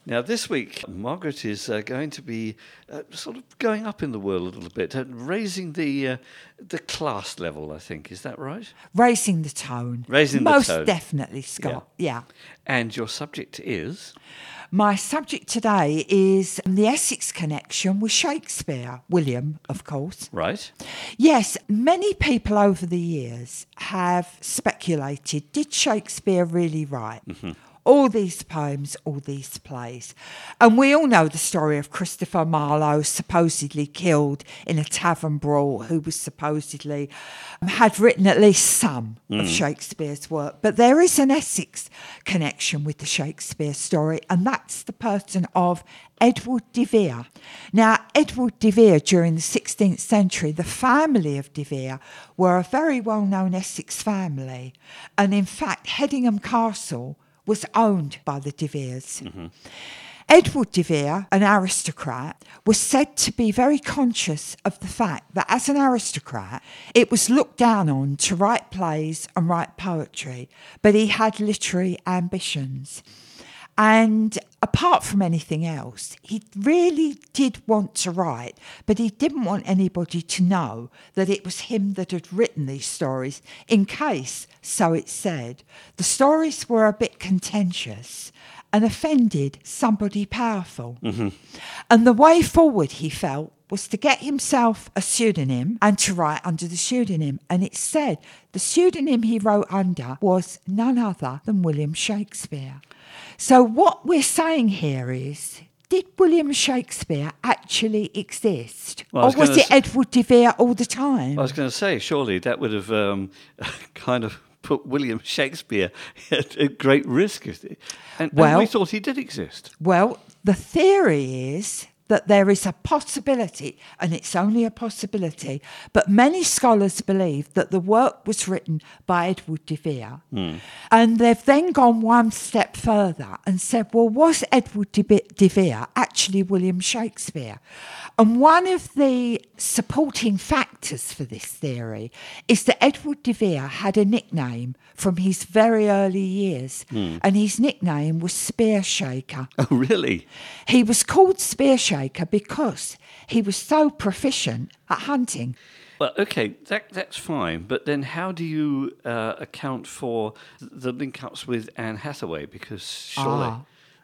Now, this week, Margaret is going to be sort of going up in the world a little bit, raising the class level, I think. Is that right? Raising the tone. Raising the Most tone. definitely, Scott. Yeah. And your subject is? My subject today is the Essex connection with Shakespeare, William, of course. Right. Yes, many people over the years have speculated, did Shakespeare really write? Mm-hmm. All these poems, all these plays. And we all know the story of Christopher Marlowe, supposedly killed in a tavern brawl, who was supposedly had written at least some of Shakespeare's work. But there is an Essex connection with the Shakespeare story, and that's the person of Edward de Vere. Now, Edward de Vere, during the 16th century, the family of de Vere were a very well-known Essex family. And in fact, Hedingham Castle was owned by the de Veres. Mm-hmm. Edward de Vere, an aristocrat, was said to be very conscious of the fact that as an aristocrat, it was looked down on to write plays and write poetry, but he had literary ambitions. And apart from anything else, he really did want to write, but he didn't want anybody to know that it was him that had written these stories, in case, so it said, the stories were a bit contentious and offended somebody powerful. Mm-hmm. And the way forward, he felt, was to get himself a pseudonym and to write under the pseudonym. And it said the pseudonym he wrote under was none other than William Shakespeare. So what we're saying here is, did William Shakespeare actually exist? Well, or was it Edward de Vere all the time? I was going to say, surely that would have kind of put William Shakespeare at great risk. And we thought he did exist. Well, the theory is that there is a possibility, and it's only a possibility, but many scholars believe that the work was written by Edward de Vere. And they've then gone one step further and said, well, was Edward de Vere actually William Shakespeare? And one of the supporting factors for this theory is that Edward de Vere had a nickname from his very early years, and his nickname was Spear Shaker. Oh, really? He was called Spear Shaker because he was so proficient at hunting. Well, okay, that's fine, but then how do you account for the link-ups with Anne Hathaway? Because surely...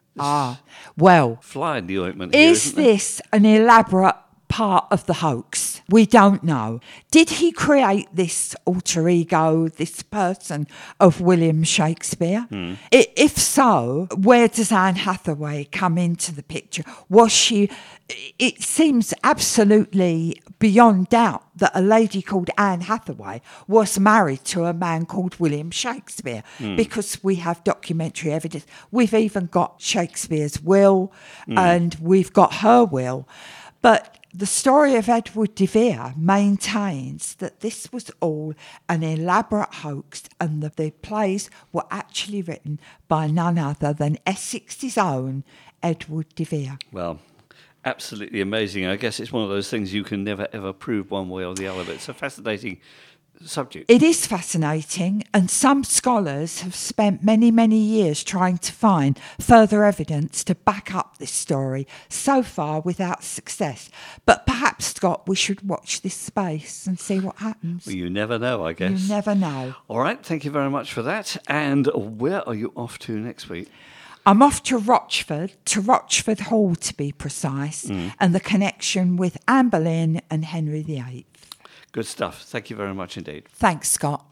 Well, fly in the ointment here, is this an elaborate part of the hoax? We don't know. Did he create this alter ego, this person of William Shakespeare? If so, where does Anne Hathaway come into the picture? Was she... It seems absolutely beyond doubt that a lady called Anne Hathaway was married to a man called William Shakespeare, because we have documentary evidence. We've even got Shakespeare's will and we've got her will. But the story of Edward de Vere maintains that this was all an elaborate hoax, and the plays were actually written by none other than Essex's own Edward de Vere. Well, absolutely amazing. I guess it's one of those things you can never, ever prove one way or the other, but it's a fascinating subject. It is fascinating, and some scholars have spent many, many years trying to find further evidence to back up this story, so far without success. But perhaps, Scott, we should watch this space and see what happens. Well, you never know, I guess. You never know. All right, thank you very much for that. And where are you off to next week? I'm off to Rochford Hall to be precise, and the connection with Anne Boleyn and Henry VIII. Good stuff. Thank you very much indeed. Thanks, Scott.